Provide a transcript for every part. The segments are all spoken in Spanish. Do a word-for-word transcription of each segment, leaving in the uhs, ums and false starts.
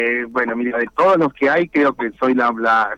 Eh, bueno, mira, de todos los que hay, creo que soy la, la,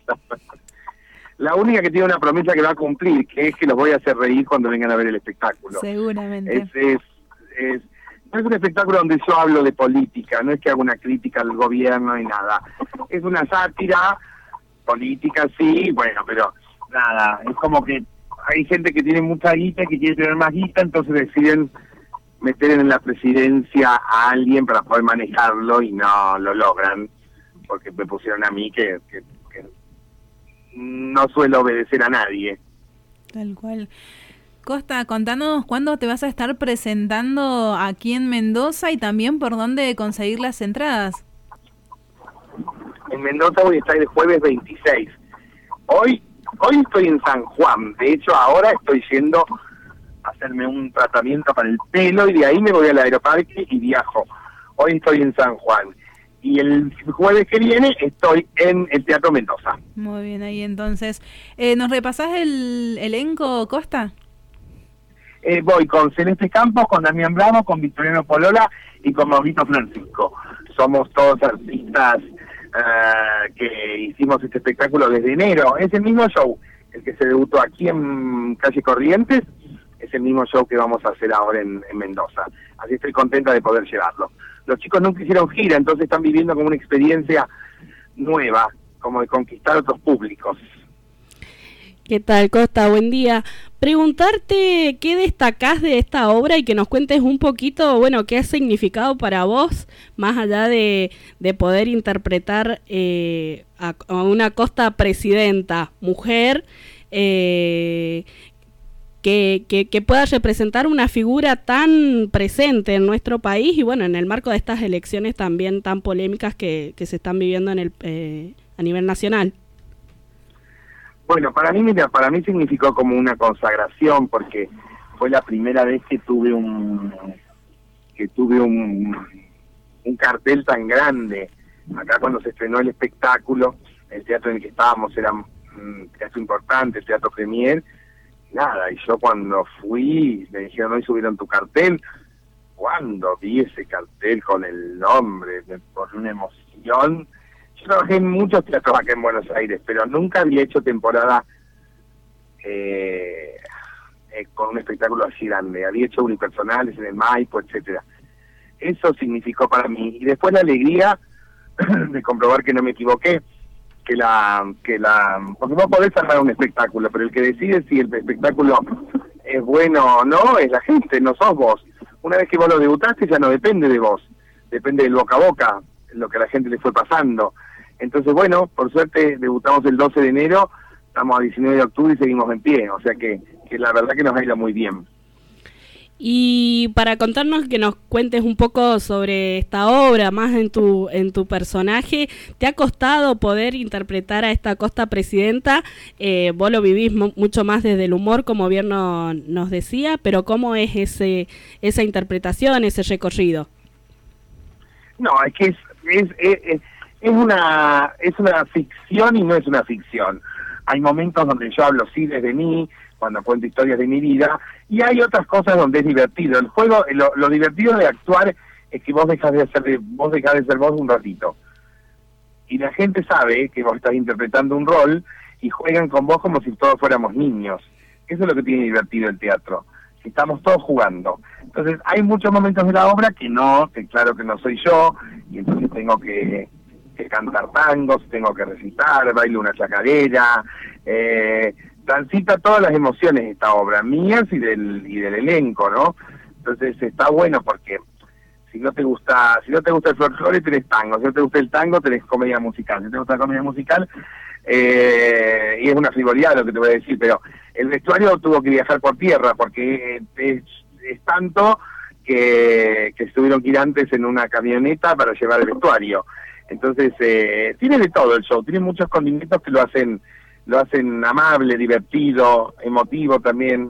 la única que tiene una promesa que va a cumplir, que es que los voy a hacer reír cuando vengan a ver el espectáculo. Seguramente. Es, es, es, no es un espectáculo donde yo hablo de política, no es que haga una crítica al gobierno ni nada. Es una sátira política, sí, bueno, pero nada, es como que hay gente que tiene mucha guita, que quiere tener más guita, entonces deciden meter en la presidencia a alguien para poder manejarlo y no lo logran, porque me pusieron a mí que, que, que no suelo obedecer a nadie. Tal cual. Costa, contanos cuándo te vas a estar presentando aquí en Mendoza y también por dónde conseguir las entradas. En Mendoza voy a estar el jueves veintiséis. Hoy, hoy estoy en San Juan, de hecho ahora estoy yendo hacerme un tratamiento para el pelo y de ahí me voy al aeroparque y viajo. Hoy estoy en San Juan y el jueves que viene estoy en el Teatro Mendoza. Muy bien, ahí entonces. Eh, ¿Nos repasás el elenco, Costa? Eh, voy con Celeste Campos, con Damián Bravo, con Victoriano Polola y con Maurito Francisco. Somos todos artistas uh, que hicimos este espectáculo desde enero. Es el mismo show, el que se debutó aquí en Calle Corrientes, es el mismo show que vamos a hacer ahora en, en Mendoza. Así estoy contenta de poder llevarlo. Los chicos nunca hicieron gira, entonces están viviendo como una experiencia nueva, como de conquistar otros públicos. ¿Qué tal, Costa? Buen día. Preguntarte qué destacás de esta obra y que nos cuentes un poquito, bueno, qué ha significado para vos, más allá de, de poder interpretar eh, a, a una Costa presidenta, mujer, eh, Que, que, que pueda representar una figura tan presente en nuestro país y bueno, en el marco de estas elecciones también tan polémicas que, que se están viviendo en el eh, a nivel nacional. Bueno, para mí, mira, para mí significó como una consagración porque fue la primera vez que tuve un que tuve un, un cartel tan grande. Acá cuando se estrenó el espectáculo, el teatro en el que estábamos era un teatro importante, el Teatro Premier. Nada, y yo cuando fui, me dijeron, hoy subieron tu cartel. Cuando vi ese cartel con el nombre, me por una emoción. Yo trabajé en muchos teatros acá en Buenos Aires, pero nunca había hecho temporada eh, eh, con un espectáculo así grande. Había hecho unipersonales en el Maipo, etcétera. Eso significó para mí. Y después la alegría de comprobar que no me equivoqué. que la que la porque vos podés armar un espectáculo, pero el que decide si el espectáculo es bueno o no es la gente, no sos vos. Una vez que vos lo debutaste ya no depende de vos, depende del boca a boca, lo que a la gente le fue pasando. Entonces bueno, por suerte debutamos el doce de enero, estamos a diecinueve de octubre y seguimos en pie, o sea que, que la verdad que nos ha ido muy bien. Y para contarnos, que nos cuentes un poco sobre esta obra, más en tu en tu personaje, ¿te ha costado poder interpretar a esta Costa presidenta? Eh, vos lo vivís mu- mucho más desde el humor, como bien no, nos decía, pero ¿cómo es ese esa interpretación, ese recorrido? No, es que es es, es, es una es una ficción y no es una ficción. Hay momentos donde yo hablo sí desde mí, cuando cuento historias de mi vida, y hay otras cosas donde es divertido. El juego, lo, lo divertido de actuar es que vos dejas de ser, vos dejás de ser vos un ratito. Y la gente sabe que vos estás interpretando un rol y juegan con vos como si todos fuéramos niños. Eso es lo que tiene divertido el teatro, que estamos todos jugando. Entonces hay muchos momentos de la obra que no, que claro que no soy yo, y entonces tengo que, que cantar tangos, tengo que recitar, bailo una chacarera, eh... transita todas las emociones esta obra, mías y del y del elenco, ¿no? Entonces está bueno porque si no te gusta, si no te gusta el folclore tenés tango, si no te gusta el tango tenés comedia musical, si te gusta la comedia musical, eh, y es una frivolidad lo que te voy a decir, pero el vestuario tuvo que viajar por tierra porque es, es tanto que, que tuvieron que ir antes en una camioneta para llevar el vestuario. Entonces eh, tiene de todo el show, tiene muchos condimentos que lo hacen lo hacen amable, divertido, emotivo también.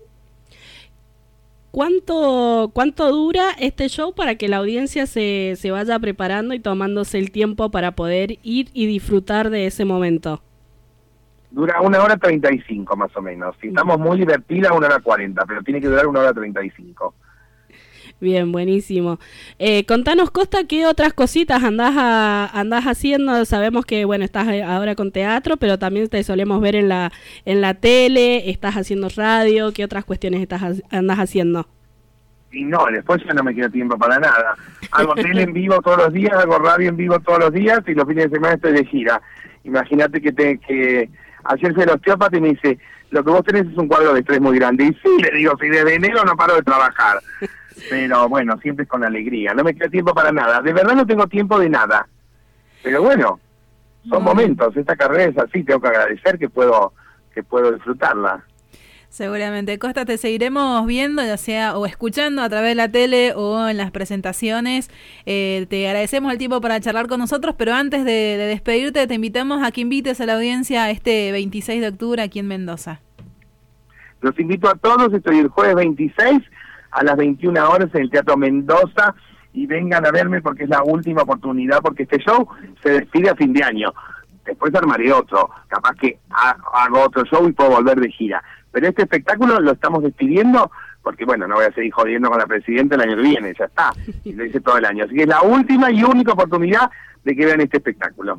¿Cuánto cuánto dura este show para que la audiencia se, se vaya preparando y tomándose el tiempo para poder ir y disfrutar de ese momento? Dura una hora treinta y cinco más o menos. Si estamos muy divertidas, una hora cuarenta, pero tiene que durar una hora treinta y cinco. Bien, buenísimo. Eh, contanos, Costa, ¿qué otras cositas andás, a, andás haciendo? Sabemos que, bueno, estás ahora con teatro, pero también te solemos ver en la en la tele, estás haciendo radio, ¿qué otras cuestiones estás andás haciendo? Y no, después ya no me queda tiempo para nada. Hago tele en vivo todos los días, hago radio en vivo todos los días y los fines de semana estoy de gira. Imagínate que, te, que ayer fui al osteópata y me dice, lo que vos tenés es un cuadro de estrés muy grande. Y sí, le digo, si desde enero no paro de trabajar. Pero bueno, siempre es con alegría. No me queda tiempo para nada. De verdad no tengo tiempo de nada. Pero bueno, son bueno. momentos. Esta carrera es así, tengo que agradecer que puedo que puedo disfrutarla. Seguramente. Costa, te seguiremos viendo, ya sea o escuchando a través de la tele o en las presentaciones. Eh, te agradecemos el tiempo para charlar con nosotros, pero antes de, de despedirte, te invitamos a que invites a la audiencia este veintiséis de octubre aquí en Mendoza. Los invito a todos, estoy el jueves veintiséis a las veintiuna horas en el Teatro Mendoza y vengan a verme porque es la última oportunidad, porque este show se despide a fin de año. Después armaré otro, capaz que ha, hago otro show y puedo volver de gira. Pero este espectáculo lo estamos despidiendo porque, bueno, no voy a seguir jodiendo con la presidenta el año que viene, ya está, y lo hice todo el año. Así que es la última y única oportunidad de que vean este espectáculo.